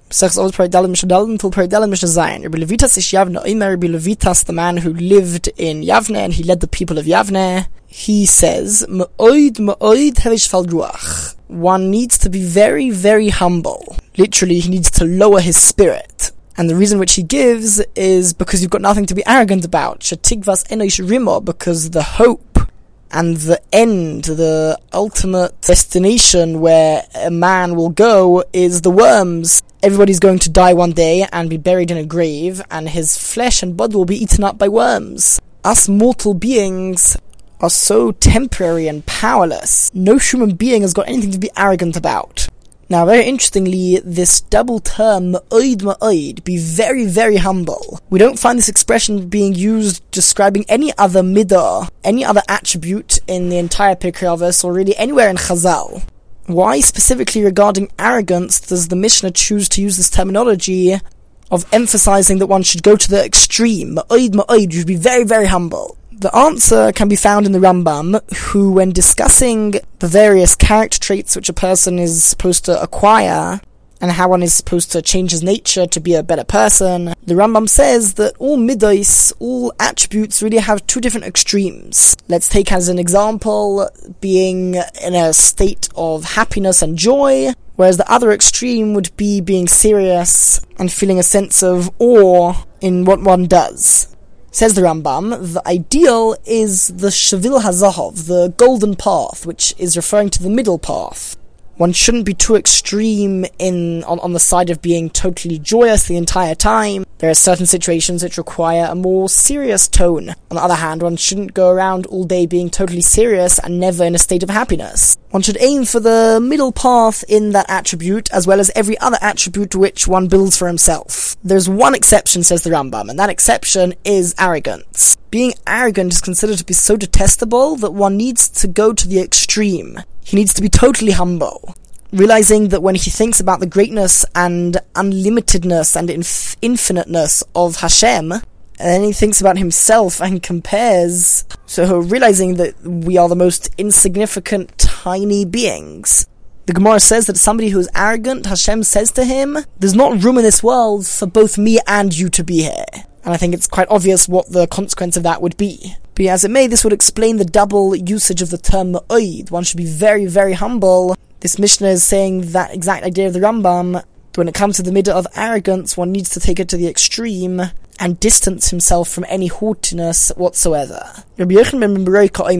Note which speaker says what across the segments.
Speaker 1: Sechs Oz Peridalim Mishnah till Peridalim Mishnah Zayin. Rabbi Levitas ish Yavne Omer. Rabbi Levitas, the man who lived in Yavne and he led the people of Yavne, he says, Ma'oid hevish fal ruach. One needs to be very, very humble. Literally, he needs to lower his spirit. And the reason which he gives is because you've got nothing to be arrogant about. Shetigvas enosh rimo, because the hope and the end, the ultimate destination where a man will go is the worms. Everybody's going to die one day and be buried in a grave, and his flesh and blood will be eaten up by worms. Us mortal beings are so temporary and powerless. No human being has got anything to be arrogant about. Now, very interestingly, this double term, ma'oid, be very, very humble. We don't find this expression being used describing any other midah, any other attribute in the entire Pirkei Avos, or really anywhere in Chazal. Why specifically regarding arrogance does the Mishnah choose to use this terminology of emphasizing that one should go to the extreme? Ma'oid, you should be very, very humble. The answer can be found in the Rambam, who, when discussing the various character traits which a person is supposed to acquire, and how one is supposed to change his nature to be a better person, the Rambam says that all midos, all attributes, really have two different extremes. Let's take as an example being in a state of happiness and joy, whereas the other extreme would be being serious and feeling a sense of awe in what one does. Says the Rambam, the ideal is the Shavil HaZahav, the golden path, which is referring to the middle path. One shouldn't be too extreme on the side of being totally joyous the entire time. There are certain situations which require a more serious tone. On the other hand, one shouldn't go around all day being totally serious and never in a state of happiness. One should aim for the middle path in that attribute, as well as every other attribute which one builds for himself. There's one exception, says the Rambam, and that exception is arrogance. Being arrogant is considered to be so detestable that one needs to go to the extreme. He needs to be totally humble, realizing that when he thinks about the greatness and unlimitedness and infiniteness of Hashem, and then he thinks about himself and compares, so realizing that we are the most insignificant, tiny beings. The Gemara says that somebody who is arrogant, Hashem says to him, there's not room in this world for both me and you to be here. And I think it's quite obvious what the consequence of that would be. But as it may, this would explain the double usage of the term ma'oid. One should be very, very humble. This Mishnah is saying that exact idea of the Rambam. When it comes to the middle of arrogance, one needs to take it to the extreme and distance himself from any haughtiness whatsoever. Rabbi Yochanan ben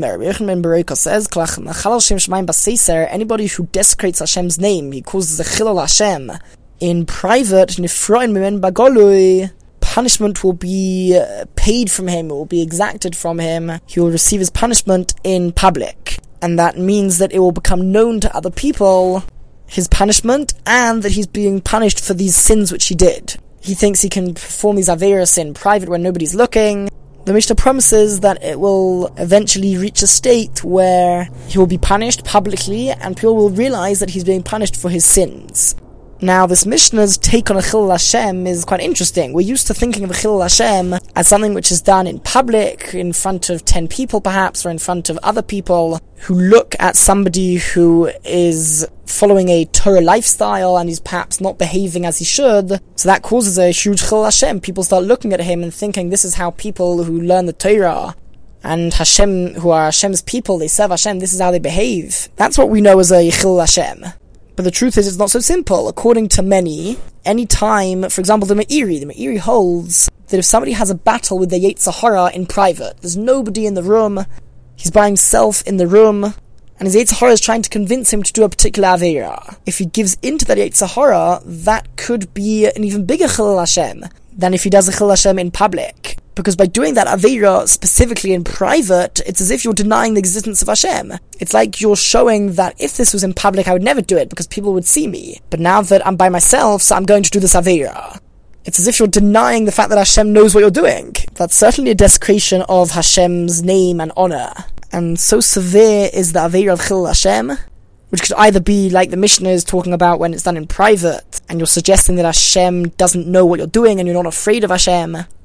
Speaker 1: Beroka says, anybody who desecrates Hashem's name, he causes a chilul Hashem in private, nifroin mimen bagolui, punishment will be paid from him, it will be exacted from him. He will receive his punishment in public. And that means that it will become known to other people, his punishment, and that he's being punished for these sins which he did. He thinks he can perform these averos in private when nobody's looking. The Mishnah promises that it will eventually reach a state where he will be punished publicly, and people will realize that he's being punished for his sins. Now, this Mishnah's take on a Chilul Hashem is quite interesting. We're used to thinking of a Chilul Hashem as something which is done in public, in front of 10 people perhaps, or in front of other people who look at somebody who is following a Torah lifestyle and he's perhaps not behaving as he should. So that causes a huge Chilul Hashem. People start looking at him and thinking this is how people who learn the Torah and Hashem, who are Hashem's people, they serve Hashem, this is how they behave. That's what we know as a Chilul Hashem. But the truth is, it's not so simple. According to many, any time, for example, the Meiri holds that if somebody has a battle with the Yetzer Hara in private, there's nobody in the room, he's by himself in the room, and his Yetzer Hara is trying to convince him to do a particular Aveira. If he gives into that Yetzer Hara, that could be an even bigger Chilul Hashem than if he does a Chilul Hashem in public. Because by doing that Aveira specifically in private, it's as if you're denying the existence of Hashem. It's like you're showing that if this was in public, I would never do it because people would see me. But now that I'm by myself, so I'm going to do this Aveira. It's as if you're denying the fact that Hashem knows what you're doing. That's certainly a desecration of Hashem's name and honor. And so severe is the Aveira of Chilul Hashem, which could either be like the Mishnah is talking about when it's done in private, and you're suggesting that Hashem doesn't know what you're doing and you're not afraid of Hashem,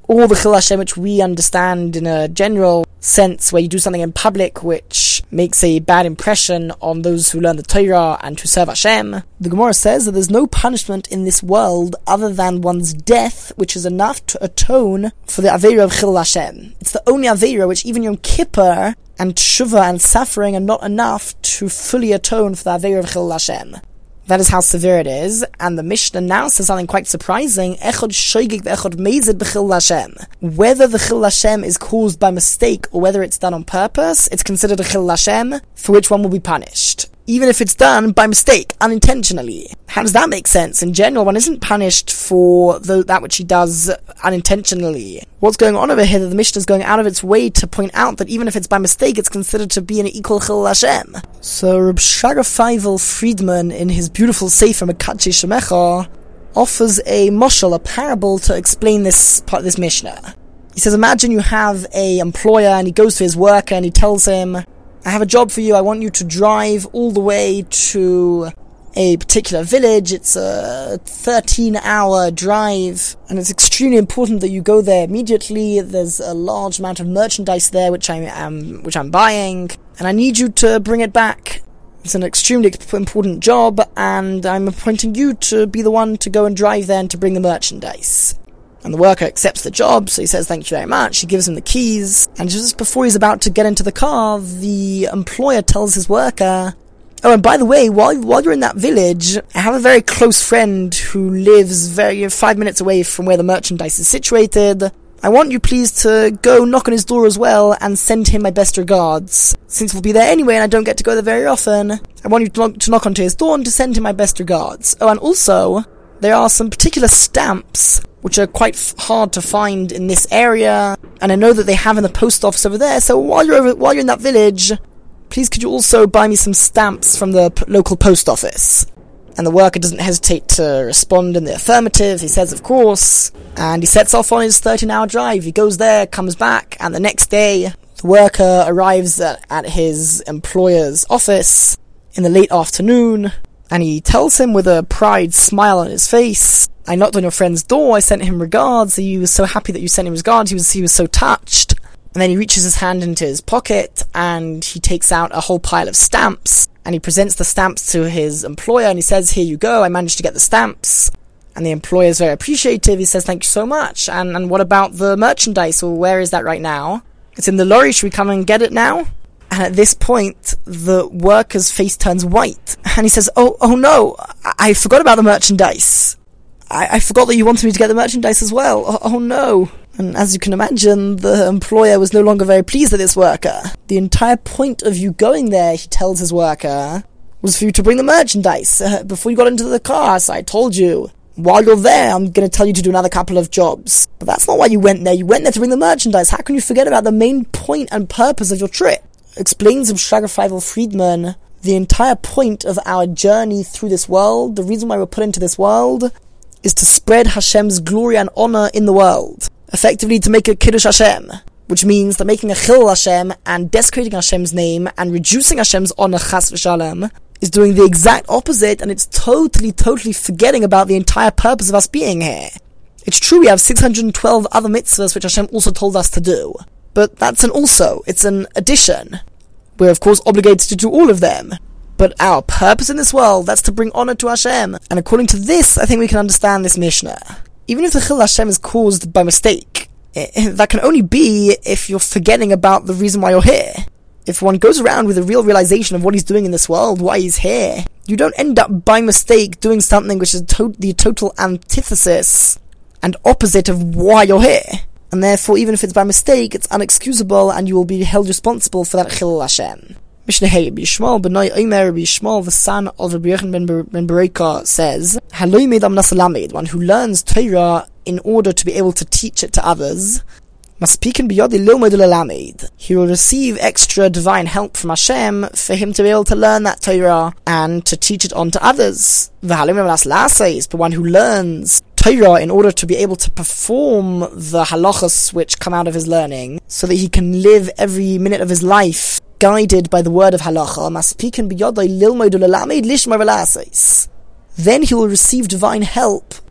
Speaker 1: or the Chil Hashem which we understand in a general sense, where you do something in public which makes a bad impression on those who learn the Torah and who serve Hashem. The Gemara says that there's no punishment in this world other than one's death, which is enough to atone for the Aveira of Chil Hashem. It's the only Aveira which even Yom Kippur and Tshuva and suffering are not enough to fully atone for the Aveira of Chil Hashem. That is how severe it is, and the Mishnah now says something quite surprising. Echad shoigig ve'echad mezid b'chil Hashem. Whether the Chil Hashem is caused by mistake or whether it's done on purpose, it's considered a Chil Hashem for which one will be punished. Even if it's done by mistake, unintentionally. How does that make sense? In general, one isn't punished for that which he does unintentionally. What's going on over here? That the Mishnah is going out of its way to point out that even if it's by mistake, it's considered to be an equal Chil Hashem. So Reb Shraga Feivel Friedman, in his beautiful Sefer Mekadshei Shemecha, offers a moshel, a parable, to explain this Mishnah. He says, imagine you have a employer and he goes to his worker and he tells him, I have a job for you, I want you to drive all the way to a particular village. It's a 13-hour drive, and it's extremely important that you go there immediately. There's a large amount of merchandise there which I'm buying, and I need you to bring it back. It's an extremely important job, and I'm appointing you to be the one to go and drive there and to bring the merchandise. And the worker accepts the job, so he says thank you very much. He gives him the keys, and just before he's about to get into the car, the employer tells his worker, oh, and by the way, while you're in that village, I have a very close friend who lives 5 minutes away from where the merchandise is situated. I want you please to go knock on his door as well and send him my best regards. Since we'll be there anyway and I don't get to go there very often, I want you to knock onto his door and to send him my best regards. Oh, and also, there are some particular stamps which are quite hard to find in this area, and I know that they have in the post office over there, so while you're in that village, please could you also buy me some stamps from the local post office? And the worker doesn't hesitate to respond in the affirmative. He says, of course, and he sets off on his 13-hour drive. He goes there, comes back, and the next day, the worker arrives at his employer's office in the late afternoon, and he tells him with a pride smile on his face, I knocked on your friend's door, I sent him regards, he was so happy that you sent him regards, he was so touched. And then he reaches his hand into his pocket, and he takes out a whole pile of stamps, and he presents the stamps to his employer, and he says, here you go, I managed to get the stamps. And the employer is very appreciative, he says, thank you so much, and what about the merchandise, well, where is that right now? It's in the lorry, should we come and get it now? And at this point, the worker's face turns white, and he says, oh no, I forgot about the merchandise. I forgot that you wanted me to get the merchandise as well. Oh no. And as you can imagine, the employer was no longer very pleased with this worker. The entire point of you going there, he tells his worker, was for you to bring the merchandise before you got into the car. So I told you, while you're there, I'm going to tell you to do another couple of jobs. But that's not why you went there. You went there to bring the merchandise. How can you forget about the main point and purpose of your trip? Explains Reb Shraga Feivel Friedman, the entire point of our journey through this world, the reason why we're put into this world, is to spread Hashem's glory and honor in the world. Effectively to make a Kiddush Hashem, which means that making a Chil Hashem and desecrating Hashem's name and reducing Hashem's honor, Chas v'Shalom, is doing the exact opposite, and it's totally forgetting about the entire purpose of us being here. It's true we have 612 other mitzvahs which Hashem also told us to do, but that's it's an addition. We're of course obligated to do all of them. But our purpose in this world, that's to bring honor to Hashem. And according to this, I think we can understand this Mishnah. Even if the Chil Hashem is caused by mistake, that can only be if you're forgetting about the reason why you're here. If one goes around with a real realization of what he's doing in this world, why he's here, you don't end up by mistake doing something which is the total antithesis and opposite of why you're here. And therefore, even if it's by mistake, it's unexcusable and you will be held responsible for that Chil Hashem. Mishnah Hey, Rabbi Yishmael B'nai Omer, Rabbi Yishmael, the son of Rabbi Yochanan ben Bereika, says, Haloi Meidam Nasalamed, one who learns Torah in order to be able to teach it to others, Maspikin B'yodi Lomod L'Lamed. He will receive extra divine help from Hashem for him to be able to learn that Torah and to teach it on to others. V'haloi Meidam Nasalases, but one who learns Torah in order to be able to perform the halachas which come out of his learning, so that he can live every minute of his life guided by the word of halacha, maspikin biyodai lilmoid ulalamed lishmar v'laseis. Then he will receive divine help,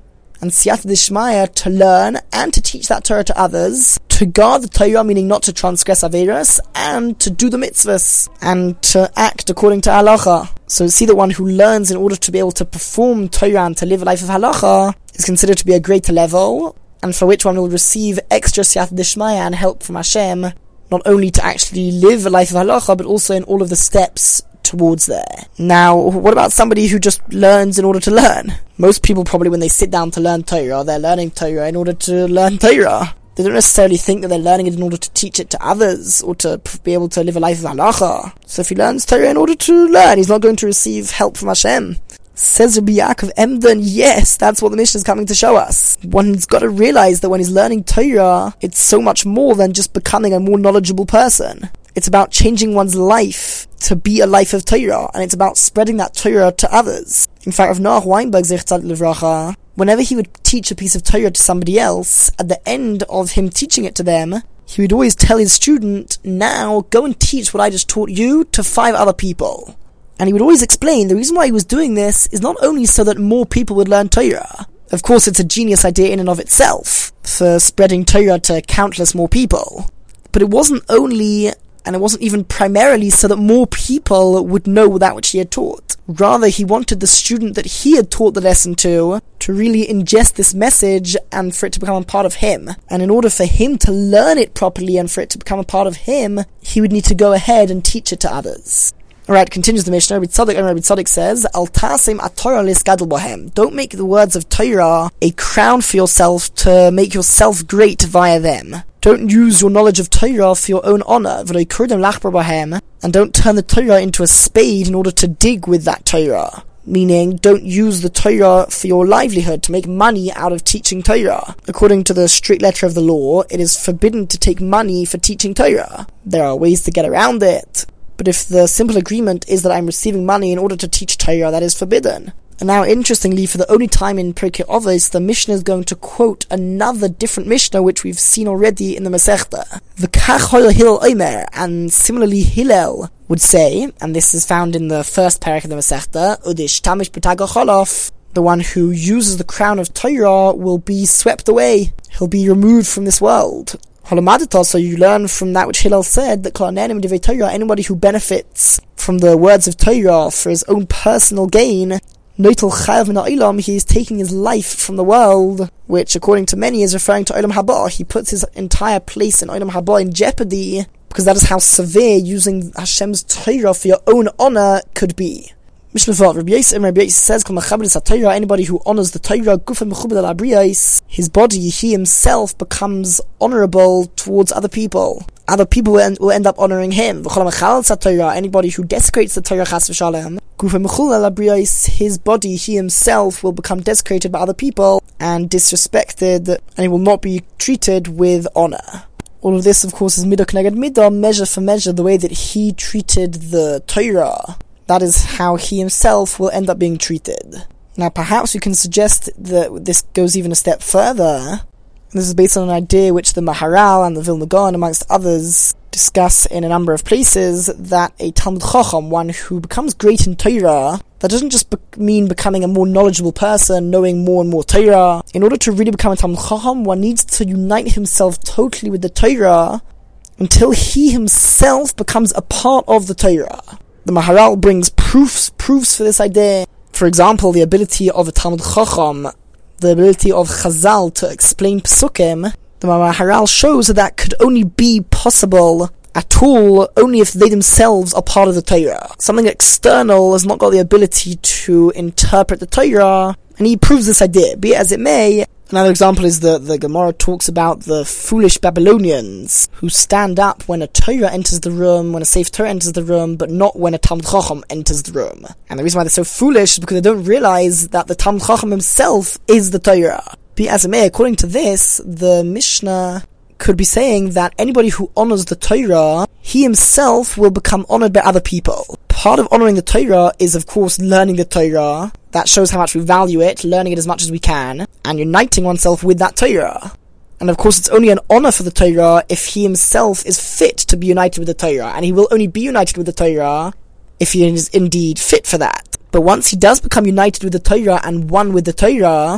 Speaker 1: and siyata d'shmaya to learn and to teach that Torah to others, to guard the Torah, meaning not to transgress averos, and to do the mitzvahs, and to act according to halacha. So see the one who learns in order to be able to perform Torah and to live a life of halacha is considered to be a greater level, and for which one will receive extra siyata d'shmaya and help from Hashem, not only to actually live a life of halacha, but also in all of the steps towards there. Now, what about somebody who just learns in order to learn? Most people probably, when they sit down to learn Torah, they're learning Torah in order to learn Torah. They don't necessarily think that they're learning it in order to teach it to others, or to be able to live a life of halacha. So if he learns Torah in order to learn, he's not going to receive help from Hashem. Says Rabbi Yaakov Emden, yes, that's what the Mishnah is coming to show us. One's got to realize that when he's learning Torah, it's so much more than just becoming a more knowledgeable person. It's about changing one's life to be a life of Torah, and it's about spreading that Torah to others. In fact, Rav Noach Weinberg, Zechtzad Livracha, whenever he would teach a piece of Torah to somebody else, at the end of him teaching it to them, he would always tell his student, now go and teach what I just taught you to 5 other people. And he would always explain the reason why he was doing this is not only so that more people would learn Torah. Of course, it's a genius idea in and of itself, for spreading Torah to countless more people. But it wasn't only, and it wasn't even primarily, so that more people would know that which he had taught. Rather, he wanted the student that he had taught the lesson to really ingest this message and for it to become a part of him. And in order for him to learn it properly and for it to become a part of him, he would need to go ahead and teach it to others. Alright, continues the Mishnah. Rabbi Tzadok says, Al tasim aTorah lisgadol bohem. Don't make the words of Torah a crown for yourself to make yourself great via them. Don't use your knowledge of Torah for your own honor, and don't turn the Torah into a spade in order to dig with that Torah. Meaning, don't use the Torah for your livelihood, to make money out of teaching Torah. According to the strict letter of the law, it is forbidden to take money for teaching Torah. There are ways to get around it. But if the simple agreement is that I'm receiving money in order to teach Torah, that is forbidden. And now, interestingly, for the only time in Pirkei Avos, the Mishnah is going to quote another different Mishnah, which we've seen already in the Masechta. V'kach hoil Hillel omer, and similarly Hillel would say, and this is found in the first parak of the Masechta, Udish tamish b'tag ha'cholof, the one who uses the crown of Torah will be swept away. He'll be removed from this world. So you learn from that which Hillel said, that anybody who benefits from the words of Torah for his own personal gain, he is taking his life from the world, which according to many is referring to Olam Haba. He puts his entire place in Olam Haba in jeopardy, because that is how severe using Hashem's Torah for your own honor could be. Rabbi Yosef says, anybody who honors the Torah, his body, he himself becomes honorable towards other people. Other people will end up honoring him. Anybody who desecrates the Torah, his body, he himself will become desecrated by other people and disrespected, and he will not be treated with honor. All of this, of course, is midah k'neged midah, measure for measure, the way that he treated the Torah. That is how he himself will end up being treated. Now, perhaps we can suggest that this goes even a step further. This is based on an idea which the Maharal and the Vilna Gaon, amongst others, discuss in a number of places, that a Talmud Chacham, one who becomes great in Torah, that doesn't just mean becoming a more knowledgeable person, knowing more and more Torah. In order to really become a Talmud Chacham, one needs to unite himself totally with the Torah until he himself becomes a part of the Torah. The Maharal brings proofs for this idea. For example, the ability of a Talmud Chacham, the ability of Chazal to explain Pesukim. The Maharal shows that could only be possible at all only if they themselves are part of the Torah. Something external has not got the ability to interpret the Torah, and he proves this idea. Be it as it may, another example is the Gemara talks about the foolish Babylonians who stand up when a Torah enters the room, when a Sefer Torah enters the room, but not when a Talmud Chacham enters the room. And the reason why they're so foolish is because they don't realize that the Talmud Chacham himself is the Torah. Be as it may, according to this, the Mishnah could be saying that anybody who honors the Torah, he himself will become honored by other people. Part of honoring the Torah is, of course, learning the Torah. That shows how much we value it, learning it as much as we can, and uniting oneself with that Torah. And of course, it's only an honor for the Torah if he himself is fit to be united with the Torah, and he will only be united with the Torah if he is indeed fit for that. But once he does become united with the Torah and one with the Torah,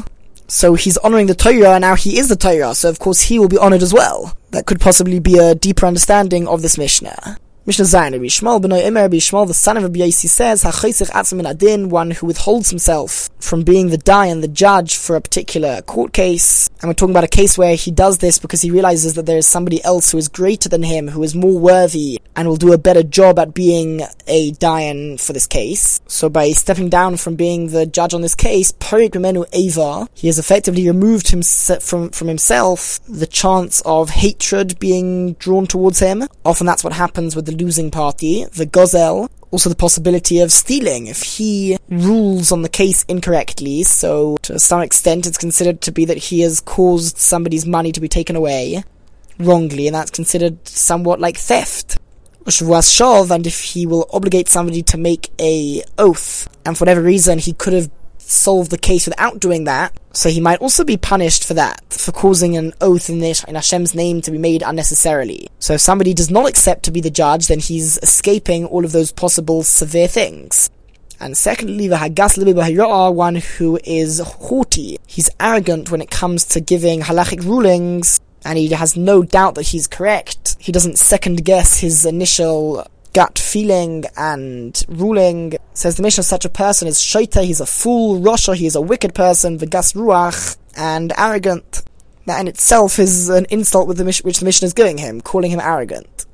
Speaker 1: So he's honoring the Torah, and now he is the Torah, so of course he will be honored as well. That could possibly be a deeper understanding of this Mishnah. Mishnah Zayin, Rabbi Yishmael b'nai Omer, Rabbi Yishmael, the son of Rabbi Yosi, says, HaChoisech atzmo min adin, one who withholds himself from being the dayan, the judge for a particular court case. And we're talking about a case where he does this because he realizes that there is somebody else who is greater than him, who is more worthy, and will do a better job at being a dayan for this case. So by stepping down from being the judge on this case, Parik Memenu Eva, he has effectively removed from himself the chance of hatred being drawn towards him. Often that's what happens with the losing party, the gozel. Also the possibility of stealing if he rules on the case incorrectly, so to some extent it's considered to be that he has caused somebody's money to be taken away wrongly, and that's considered somewhat like theft. And if he will obligate somebody to make a oath, and for whatever reason he could have solved the case without doing that, so he might also be punished for that, for causing an oath in Hashem's name to be made unnecessarily. So if somebody does not accept to be the judge, then he's escaping all of those possible severe things. And secondly, one who is haughty. He's arrogant when it comes to giving halachic rulings, and he has no doubt that he's correct. He doesn't second guess his initial gut feeling and ruling. Says the Mishnah, such a person is shaita, he's a fool, Rasha, he is a wicked person, v'gas ruach, and arrogant. That in itself is an insult which the Mishnah is giving him, calling him arrogant.